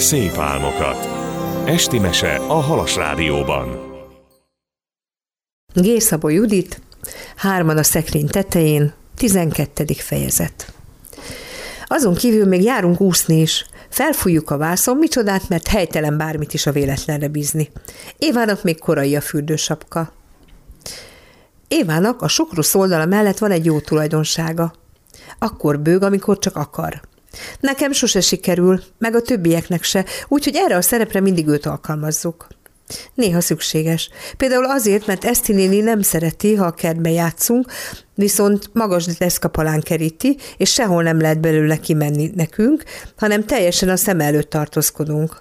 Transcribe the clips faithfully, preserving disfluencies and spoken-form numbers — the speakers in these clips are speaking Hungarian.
szép álmokat. Esti mese a Halas Rádióban. G. Szabó Judit, Hárman a szekrény tetején, tizenkettedik fejezet. Azon kívül még járunk úszni is. Felfújjuk a vászon, micsodát, mert helytelen bármit is a véletlenre bízni. Évának még korai a fürdősapka. Évának a sok rossz oldala mellett van egy jó tulajdonsága. Akkor bőg, amikor csak akar. Nekem sose sikerül, meg a többieknek se, úgyhogy erre a szerepre mindig őt alkalmazzuk. Néha szükséges. Például azért, mert Eszti néni nem szereti, ha a kertben játszunk, viszont magas deszkapalán keríti, és sehol nem lehet belőle kimenni nekünk, hanem teljesen a szem előtt tartózkodunk.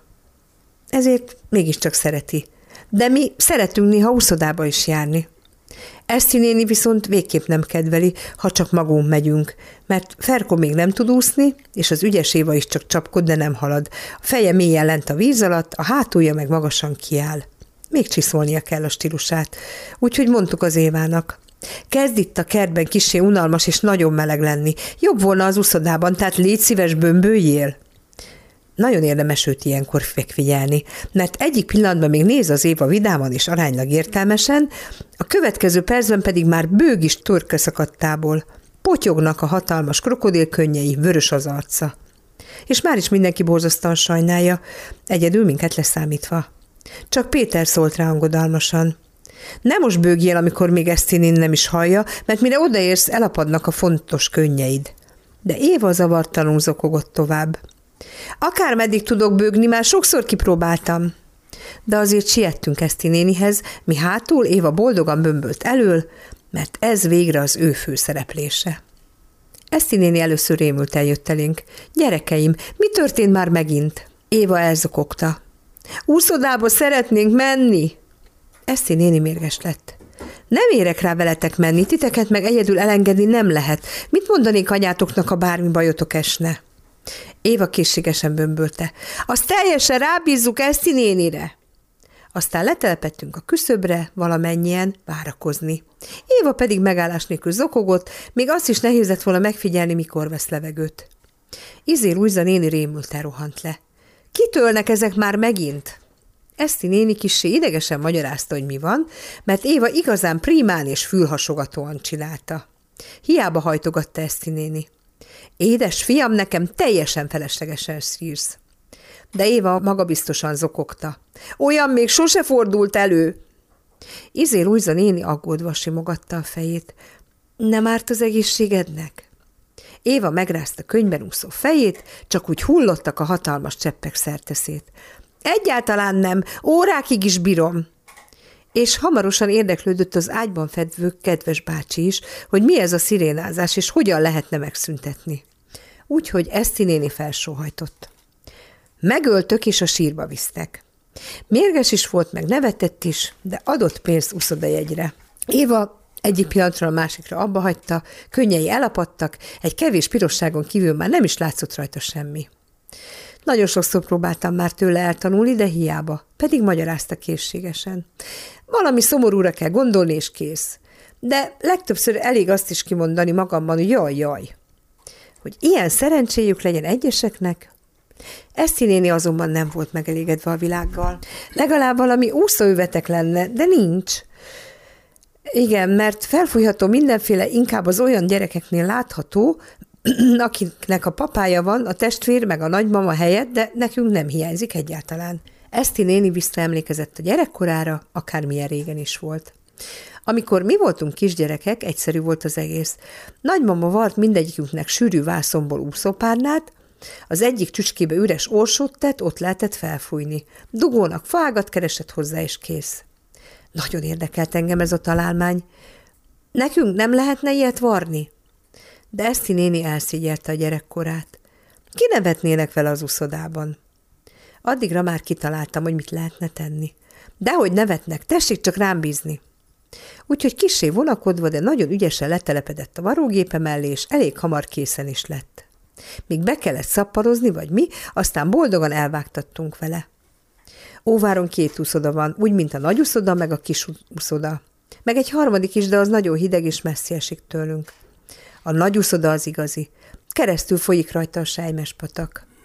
Ezért mégiscsak szereti. De mi szeretünk néha úszodába is járni. Eszti néni viszont végképp nem kedveli, ha csak magunk megyünk, mert Ferko még nem tud úszni, és az ügyes Éva is csak csapkod, de nem halad. A feje mélyen lent a víz alatt, a hátulja meg magasan kiáll. Még csiszolnia kell a stílusát. Úgyhogy mondtuk az Évának. Kezd itt a kertben kissé unalmas és nagyon meleg lenni. Jobb volna az úszodában, tehát légy szíves, bömböljél. Nagyon érdemes őt ilyenkor megfigyelni, mert egyik pillanatban még néz az Éva vidáman és aránylag értelmesen, a következő percben pedig már bőg is torkaszakadtából. Potyognak a hatalmas krokodil könnyei, vörös az arca. És már is mindenki borzasztóan sajnálja, egyedül minket leszámítva. Csak Péter szólt rá angodalmasan. Nem most bőgjél, amikor még Eszti néni nem is hallja, mert mire odaérsz, elapadnak a fontos könnyeid. De Éva zavartalanul zokogott tovább. Akármeddig tudok bőgni, már sokszor kipróbáltam. De azért siettünk Eszti nénihez, mi hátul, Éva boldogan bömbölt elől, mert ez végre az ő főszereplése. Eszti néni először rémült eljött elénk. Gyerekeim, mi történt már megint? Éva elzokogta. Úszodába szeretnénk menni. Eszti néni mérges lett. Nem érek rá veletek menni, titeket meg egyedül elengedni nem lehet. Mit mondanék anyátoknak, ha bármi bajotok esne? Éva készségesen bömbölte. Azt teljesen rábízzuk Eszti nénire. Aztán letelepettünk a küszöbre valamennyien várakozni. Éva pedig megállás nélkül zokogott, még azt is nehéz lett volna megfigyelni, mikor vesz levegőt. Izé Lujza néni rémülten rohant le. Kitölnek ezek már megint? Eszti néni kissé idegesen magyarázta, hogy mi van, mert Éva igazán prímán és fülhasogatóan csinálta. Hiába hajtogatta Eszti néni. Édes fiam, nekem teljesen feleslegesen sírsz. De Éva magabiztosan zokogta. Olyan még sose fordult elő. Izé Lujza néni aggódva simogatta a fejét. Nem árt az egészségednek? Éva megrázta könyben úszó fejét, csak úgy hullottak a hatalmas cseppek szerteszét. Egyáltalán nem, órákig is bírom. És hamarosan érdeklődött az ágyban fedvő kedves bácsi is, hogy mi ez a szirénázás, és hogyan lehetne megszüntetni. Úgyhogy Eszti néni felsóhajtott. Megöltök, és a sírba visztek. Mérges is volt, meg nevetett is, de adott pénzt úszodajegyre. Éva egyik pillanatról a másikra abba hagyta, könnyei elapadtak, egy kevés pirosságon kívül már nem is látszott rajta semmi. Nagyon sokszor próbáltam már tőle eltanulni, de hiába, pedig magyarázta készségesen. Valami szomorúra kell gondolni, és kész. De legtöbbször elég azt is kimondani magamban, hogy jaj, jaj. Hogy ilyen szerencséjük legyen egyeseknek. Eszti néni azonban nem volt megelégedve a világgal. Legalább valami úszóövetek lenne, de nincs. Igen, mert felfújható mindenféle, inkább az olyan gyerekeknél látható, akiknek a papája van, a testvér meg a nagymama helyett, de nekünk nem hiányzik egyáltalán. Eszti néni visszaemlékezett a gyerekkorára, akármilyen régen is volt. Amikor mi voltunk kisgyerekek, egyszerű volt az egész. Nagymama vart mindegyikünknek sűrű vászonból úszópárnát, az egyik csücskébe üres orsót tett, ott lehetett felfújni. Dugónak faágat keresett hozzá, és kész. Nagyon érdekelt engem ez a találmány. Nekünk nem lehetne ilyet varni? De Eszti néni elszégyelte a gyerekkorát. Kinevetnének vele az úszodában. Addigra már kitaláltam, hogy mit lehetne tenni. Dehogy nevetnek, tessék csak rám bízni. Úgyhogy kissé vonakodva, de nagyon ügyesen letelepedett a varógépe mellé, és elég hamar készen is lett. Még be kellett szapparozni, vagy mi, aztán boldogan elvágtattunk vele. Óváron két úszoda van, úgy, mint a nagy úszoda, meg a kis úszoda. Meg egy harmadik is, de az nagyon hideg és messzi esik tőlünk. A nagy úszoda az igazi. Keresztül folyik rajta a Selymes patak.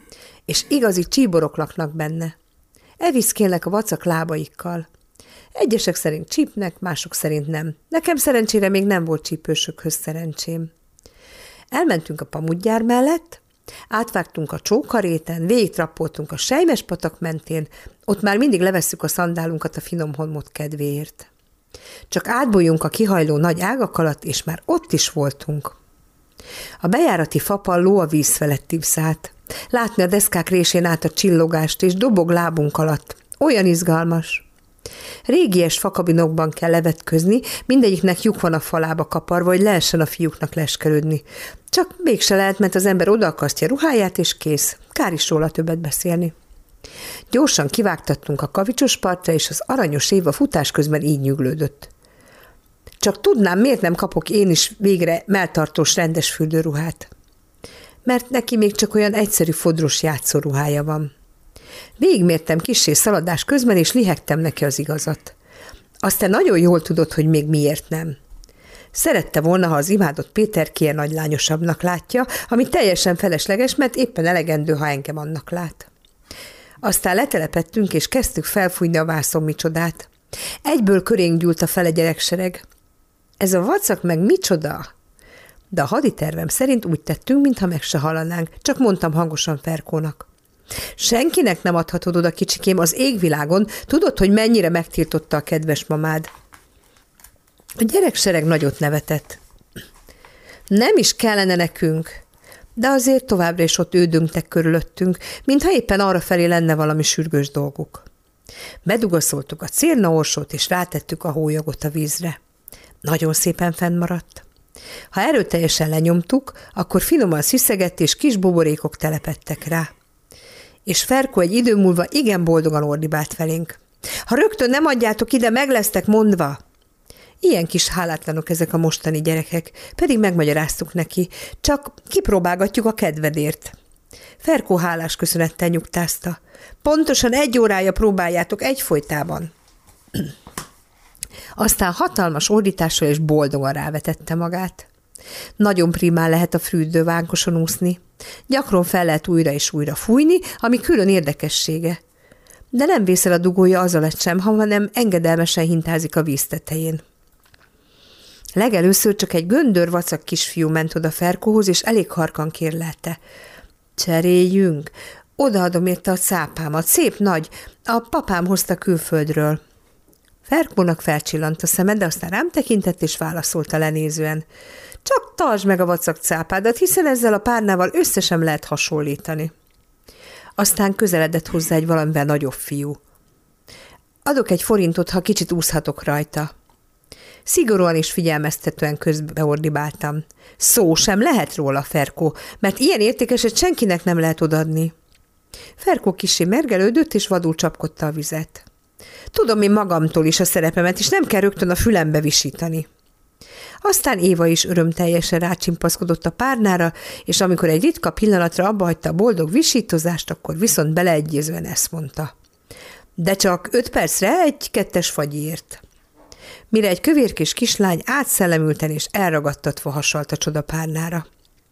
és igazi csíborok laknak benne. Eviszkélnek a vacak lábaikkal. Egyesek szerint csípnek, mások szerint nem. Nekem szerencsére még nem volt csípősökhöz szerencsém. Elmentünk a pamutgyár mellett, átvágtunk a csókaréten, végigtrappoltunk a Selymes patak mentén, ott már mindig levesszük a szandálunkat a finom honmot kedvéért. Csak átbújjunk a kihajló nagy ágak alatt, és már ott is voltunk. A bejárati fapalló a víz felett szállt. Látni a deszkák résén át a csillogást, és dobog lábunk alatt. Olyan izgalmas. Régies fakabinokban kell levetközni, mindegyiknek lyuk van a falába kaparva, hogy lehessen a fiúknak leskelődni. Csak mégse lehet, mert az ember odaakasztja ruháját, és kész. Kár is róla többet beszélni. Gyorsan kivágtattunk a kavicsos partra, és az aranyos Éva futás közben így nyüglődött. Csak tudnám, miért nem kapok én is végre melltartós rendes fürdőruhát. Mert neki még csak olyan egyszerű fodros játszóruhája van. Végigmértem kissé szaladás közben, és lihegtem neki az igazat. Aztán nagyon jól tudod, hogy még miért nem. Szerette volna, ha az imádott Péter ki ilyen nagylányosabbnak látja, ami teljesen felesleges, mert éppen elegendő, ha engem annak lát. Aztán letelepettünk, és kezdtük felfújni a vászon micsodát. Egyből körénk gyúlt a fele gyereksereg. Ez a vacak meg micsoda? De a haditervem szerint úgy tettünk, mintha meg se hallanánk, csak mondtam hangosan Ferkónak. Senkinek nem adhatod oda, kicsikém, az égvilágon, tudod, hogy mennyire megtiltotta a kedves mamád. A gyereksereg nagyot nevetett. Nem is kellene nekünk, de azért továbbra is ott ődöngtek körülöttünk, mintha éppen arrafelé lenne valami sürgős dolguk. Bedugaszoltuk a cérnaorsót, és rátettük a hólyagot a vízre. Nagyon szépen fennmaradt. Ha erőteljesen lenyomtuk, akkor finoman sziszegett, és kis buborékok telepedtek rá. És Ferkó egy idő múlva igen boldogan ordibált felénk. Ha rögtön nem adjátok ide, meg lesztek mondva. Ilyen kis hálátlanok ezek a mostani gyerekek, pedig megmagyaráztuk neki, csak kipróbálgatjuk a kedvedért. Ferkó hálás köszönettel nyugtázta. Pontosan egy órája próbáljátok egyfolytában. Aztán hatalmas ordítással és boldogan rávetette magát. Nagyon primán lehet a fürdővánkoson úszni. Gyakran fel lehet újra és újra fújni, ami külön érdekessége. De nem vészel a dugója az alatt sem, hanem engedelmesen hintázik a víz tetején. Legelőször csak egy göndör vacak kisfiú ment oda Ferkóhoz, és elég harkan kérlelte. Cseréljünk, odaadom érte a cápámat, szép nagy, a papám hozta külföldről. Ferkónak felcsillant a szeme, de aztán rám tekintett, és válaszolta lenézően. Csak tartsd meg a vacak cápádat, hiszen ezzel a párnával össze sem lehet hasonlítani. Aztán közeledett hozzá egy valamivel nagyobb fiú. Adok egy forintot, ha kicsit úszhatok rajta. Szigorúan és figyelmeztetően közbeordibáltam. Szó sem lehet róla, Ferkó, mert ilyen értékeset senkinek nem lehet odadni. Ferkó kissé mergelődött, és vadul csapkodta a vizet. Tudom én magamtól is a szerepemet, és nem kell rögtön a fülembe visítani. Aztán Éva is örömteljesen rácsimpaszkodott a párnára, és amikor egy ritka pillanatra abbahagyta a boldog visítozást, akkor viszont beleegyezően ezt mondta. De csak öt percre egy kettes fagyiért. Mire egy kövérkés kislány átszellemülten és elragadtatva hasalt a csodapárnára.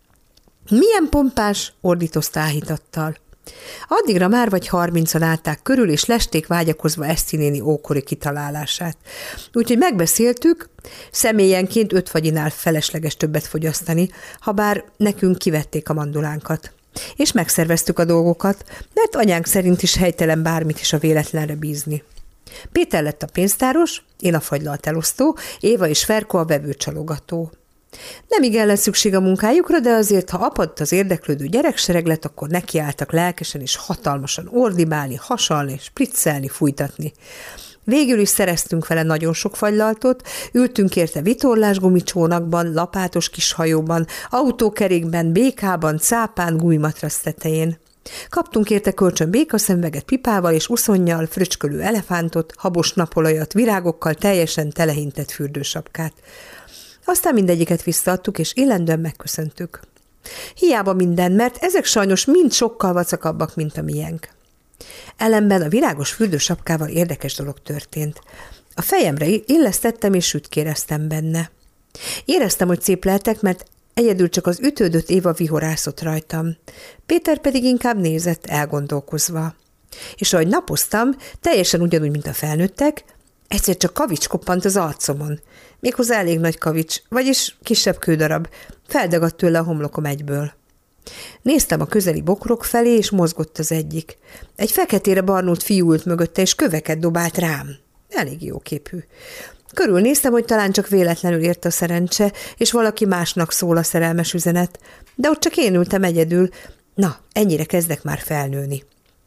Milyen pompás, ordítozta áhítattal. Addigra már vagy harmincan állták körül, és lesték vágyakozva Eszti néni ókori kitalálását. Úgyhogy megbeszéltük, személyenként öt fagyinál felesleges többet fogyasztani, habár nekünk kivették a mandulánkat. És megszerveztük a dolgokat, mert anyánk szerint is helytelen bármit is a véletlenre bízni. Péter lett a pénztáros, én a fagylalt elosztó, Éva és Ferkó a vevőcsalogató. Nem igen lesz szükség a munkájukra, de azért, ha apadt az érdeklődő gyereksereg lett, akkor nekiálltak lelkesen és hatalmasan ordibálni, hasalni, spriccelni, fújtatni. Végül is szereztünk vele nagyon sok fagylaltot, ültünk érte vitorlás gumicsónakban, lapátos kis hajóban, autókerékben, békában, cápán, gújmatrasz tetején. Kaptunk érte kölcsön békaszemüveget pipával és uszonnyal, fröcskölő elefántot, habos napolajat, virágokkal teljesen telehintett fürdősapkát. Aztán mindegyiket visszaadtuk, és illendően megköszöntük. Hiába minden, mert ezek sajnos mind sokkal vacakabbak, mint a miénk. Ellenben a virágos fürdősapkával érdekes dolog történt. A fejemre illesztettem, és sütkéreztem benne. Éreztem, hogy szép lehetek, mert Egyedül csak az ütődött Éva vihorászott rajtam. Péter pedig inkább nézett, elgondolkozva. És ahogy napoztam, teljesen ugyanúgy, mint a felnőttek, egyszer csak kavics koppant az arcomon. Méghozzá elég nagy kavics, vagyis kisebb kődarab. Feldagadt tőle a homlokom egyből. Néztem a közeli bokrok felé, és mozgott az egyik. Egy feketére barnult fiú ült mögötte, és köveket dobált rám. Elég jóképű. Körülnéztem, hogy talán csak véletlenül ért a szerencse, és valaki másnak szól a szerelmes üzenet, de ott csak én ültem egyedül. Na, ennyire kezdek már felnőni.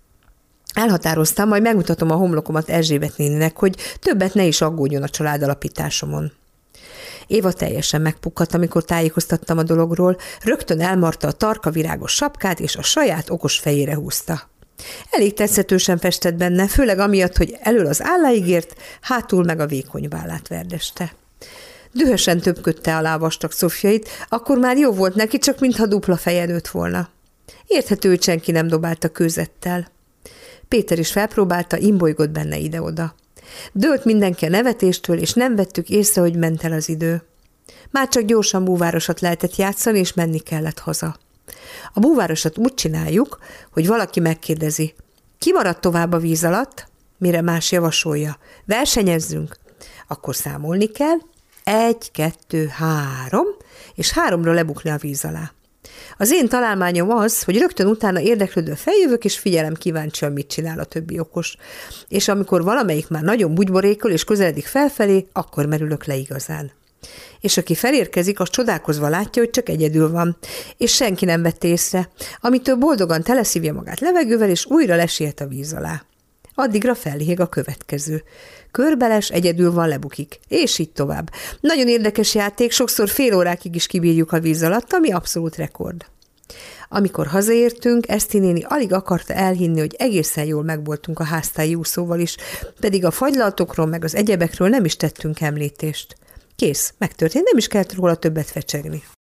Elhatároztam, majd megmutatom a homlokomat Erzsébet néninek, hogy többet ne is aggódjon a családalapításomon. Éva teljesen megpukkadt, amikor tájékoztattam a dologról, rögtön elmarta a tarka virágos sapkát, és a saját okos fejére húzta. Elég tetszetősen festett benne, főleg amiatt, hogy elől az álláig ért, hátul meg a vékony vállát verdeste. Dühösen töpködte alá a vastag szofjait, akkor már jó volt neki, csak mintha dupla feje nőtt volna. Érthető, hogy senki nem dobálta kőzettel. Péter is felpróbálta, imbolygott benne ide-oda. Dőlt mindenki a nevetéstől, és nem vettük észre, hogy ment el az idő. Már csak gyorsan búvárosat lehetett játszani, és menni kellett haza. A búvárosat úgy csináljuk, hogy valaki megkérdezi, ki maradt tovább a víz alatt, mire más javasolja, versenyezzünk, akkor számolni kell, egy, kettő, három, és háromra lebukni a víz alá. Az én találmányom az, hogy rögtön utána érdeklődve feljövök, és figyelem kíváncsian, mit csinál a többi okos. És amikor valamelyik már nagyon bugyborékol, és közeledik felfelé, akkor merülök le igazán. És aki felérkezik, az csodálkozva látja, hogy csak egyedül van, és senki nem vette észre, amitől boldogan teleszívja magát levegővel, és újra lesiet a víz alá. Addigra felhég a következő. Körbeles, egyedül van, lebukik, és így tovább. Nagyon érdekes játék, sokszor fél órákig is kibírjuk a víz alatt, ami abszolút rekord. Amikor hazaértünk, Eszti néni alig akarta elhinni, hogy egészen jól megvoltunk a háztáji úszóval is, pedig a fagylaltokról meg az egyebekről nem is tettünk említést. Kész, megtörtént, nem is kellett róla többet fecsegni.